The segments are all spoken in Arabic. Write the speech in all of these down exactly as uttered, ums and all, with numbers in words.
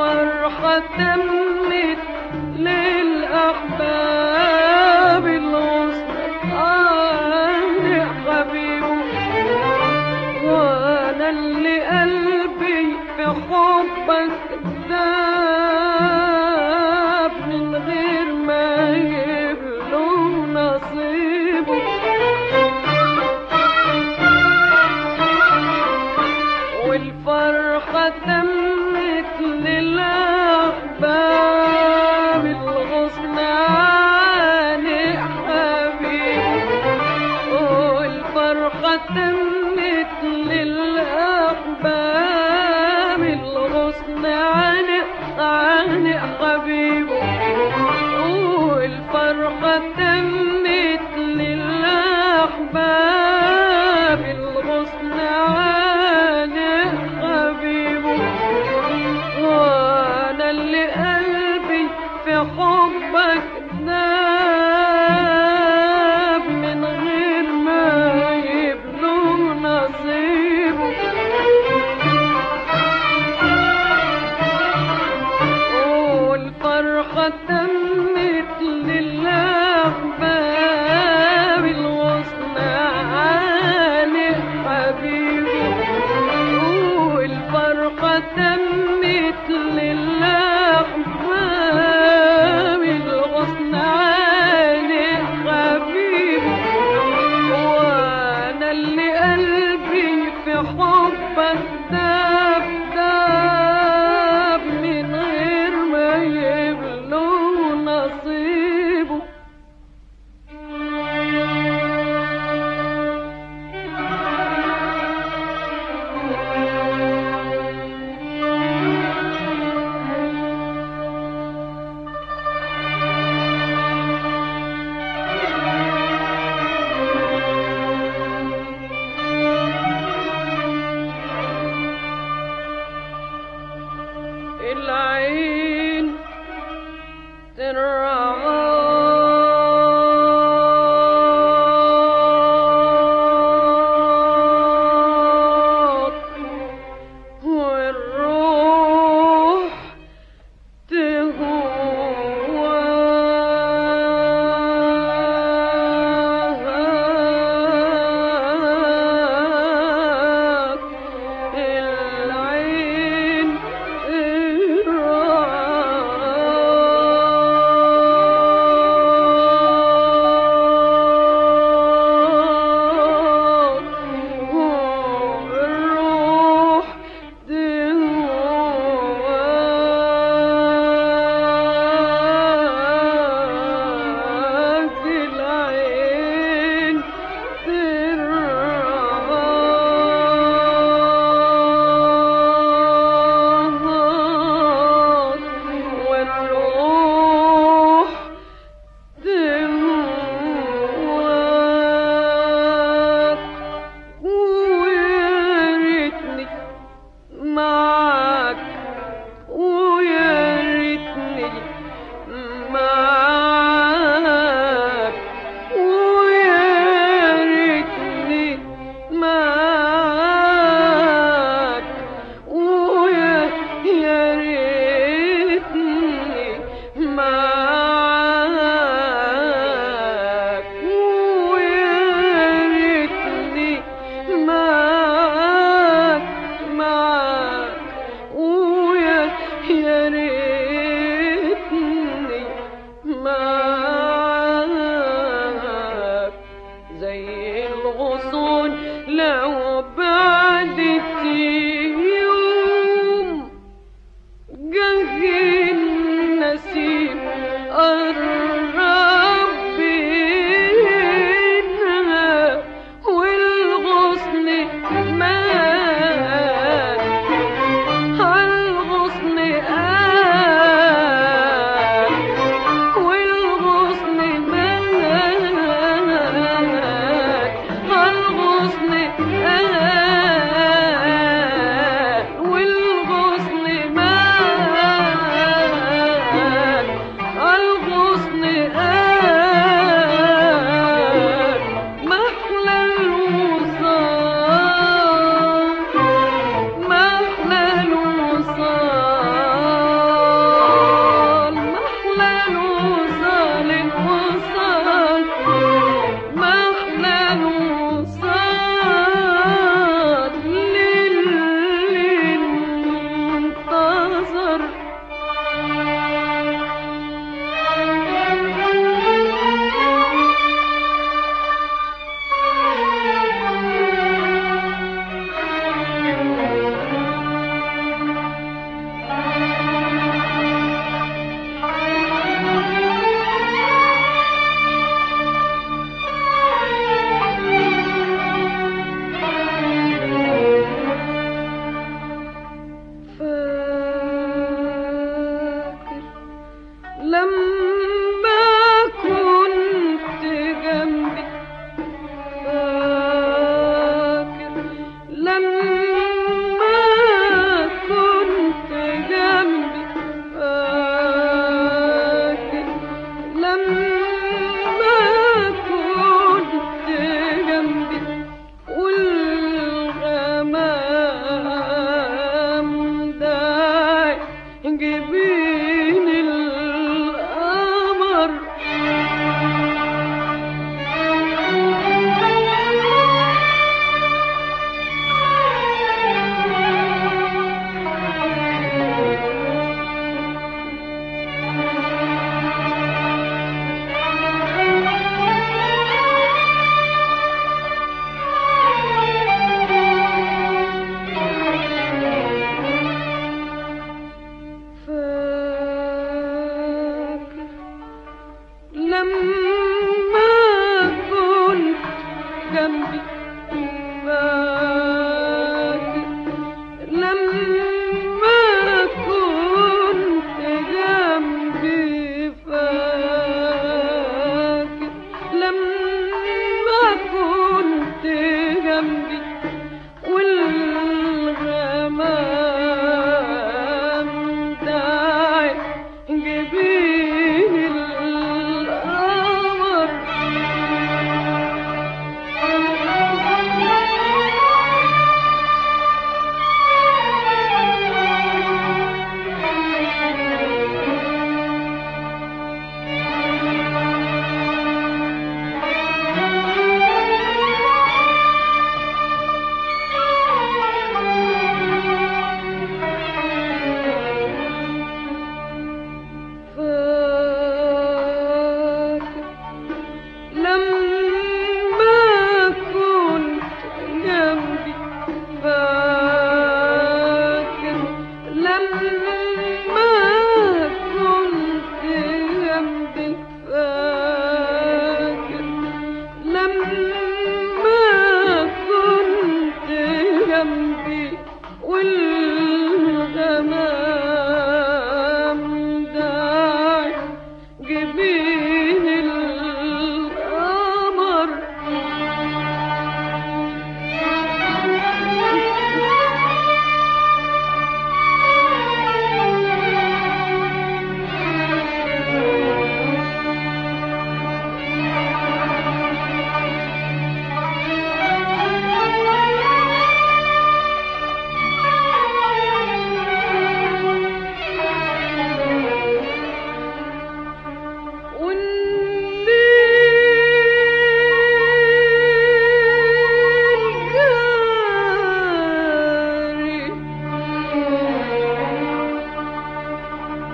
والفرحة تمت للأحباب الغصن يا حبيبي، وأنا اللي قلبي في حبك داب من غير ما يبلغ نصيبه. والفرحة تمت للأحباب الغصن يا حبيبي، والفرحة تمت للأحباب الغصن عن حبيبي، والفرحة تمت للأحباب الغصن عن حبيبي، وأنا اللي قلبي في حبك داب من غير ما يبلغ نصيبه. والفرحة تمت للأحباب الغصن عن حبيبي، والفرحة تمت للأحباب الغصن عن حبيبي، وأنا اللي قلبي في حبك داب داب من غير ما يبلغ نصيبه. العين ترعاك والروح تهواك. العين ترعاك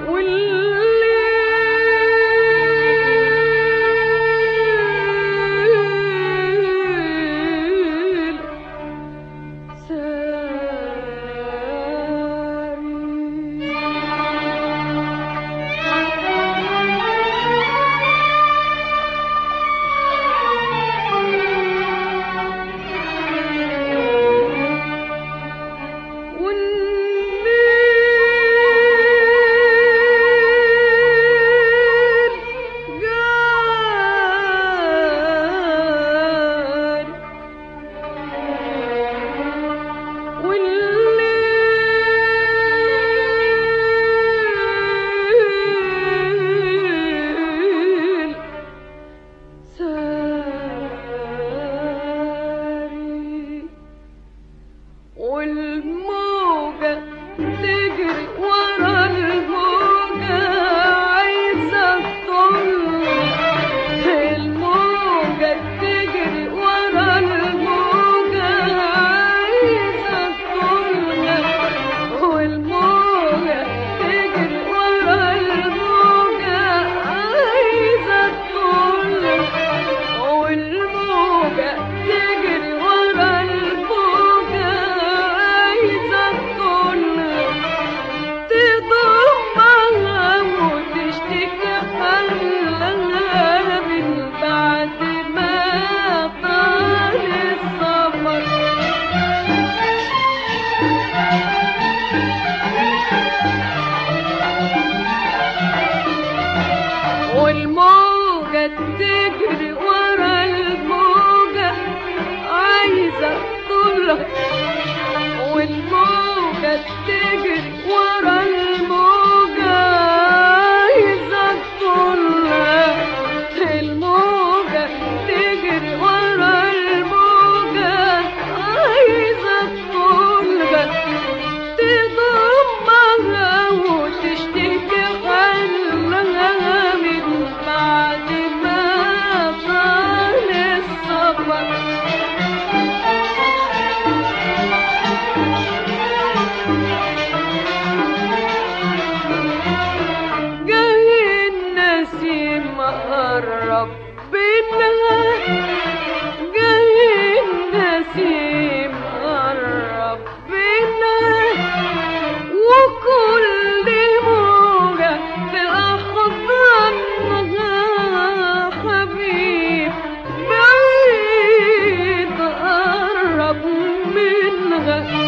والموجة تجري ورا الموجة عايزة تطولك، والموجة تجري ورا الموجة عايزة تطولك، الموجة تجري ورا الموجة عايزة تطولك، تضمها وتشتكي حلها من بعد ما طال السفر. جاي النسيم قرب منها، جاي النسيم قرب منها، وكل موجة في أحضانها حبيب بعيد قرب منها.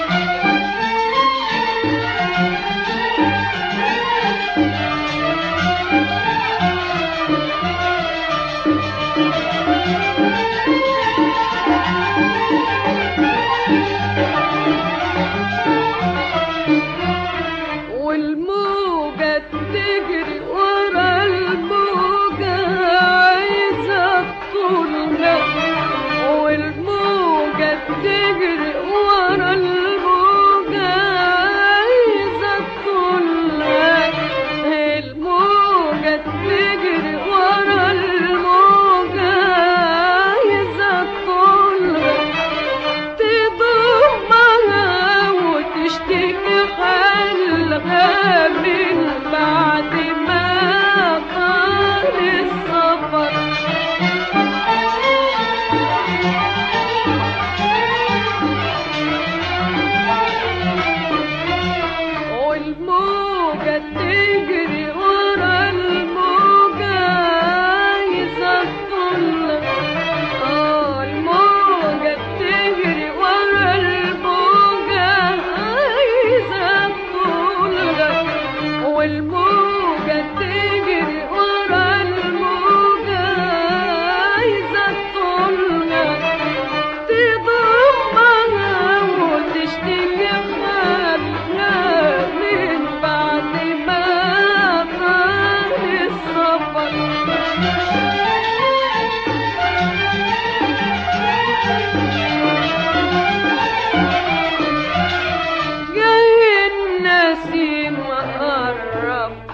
والموجة تجري ورا الموجة عايزة تطولك، والموجة تجري ورا الموجة عايزة تطولك، الموجة تجري ورا الموجة عايزة تطولك، تضمها وتشتكي حالها من بعد ما طال السفر. والموجة تجري ورا الموجة عايزة تطولك، اه الموجة تجري ورا الموجة عايزة تطولك، والموجة تجري ورا الموجة عايزة تطولك، تضمها وتشتكي حالها من بعد ما طال السفر. جاي النسيم قرب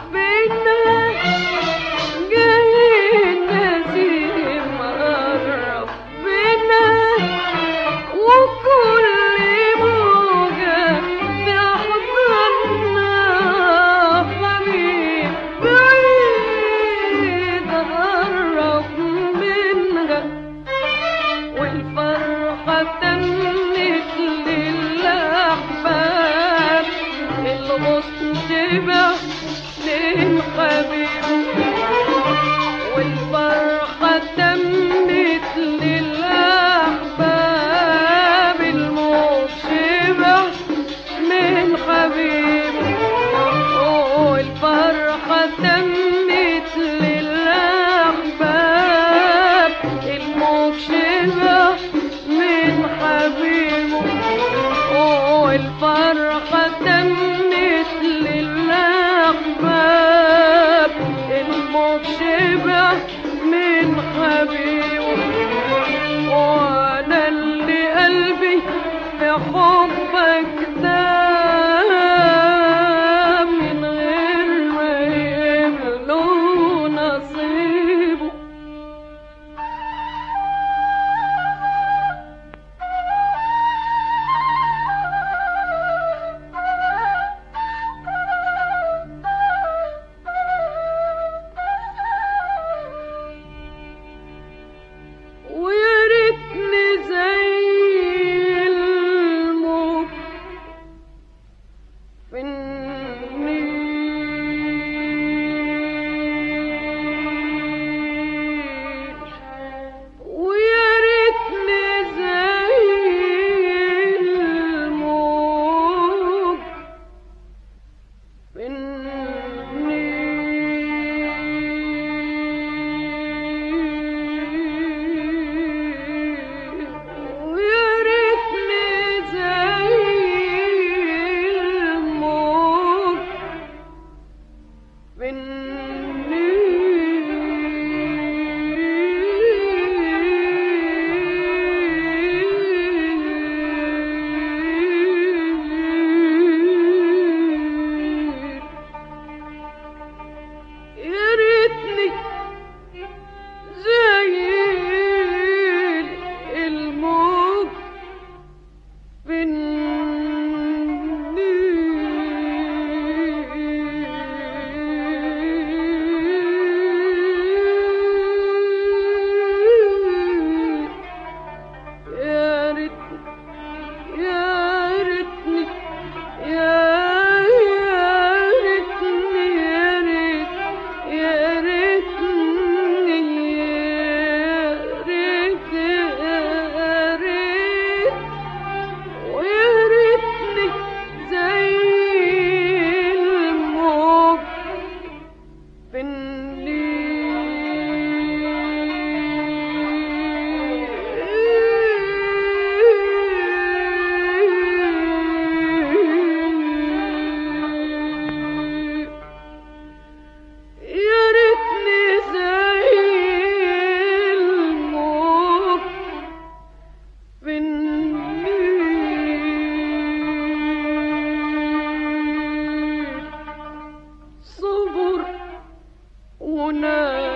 حبيبه، والفرحة تمت للأحباب، الموت شبع من حبيبه، والفرحة تمت للأحباب، الموت شبع من حبيبه، والفرحة تمت للأحباب، الموت شبع من حبيبه، وأنا اللي قلبي في حبك دام من غير ما يملو نصيبه. ويا ريتني زي الموج في النيل، ويا ريتني زي الموج في النيل، ويا ريتني زي الموج في النيل، يا ريتني زي الموج في النيل، يا ريتني يا ريتني يا يا ريتني يا ريت يا ريتني يا ريت يا ريت، ويا ريتني زي الموج في النيل، يا ريتني زي الموج في النيل، صبر ونام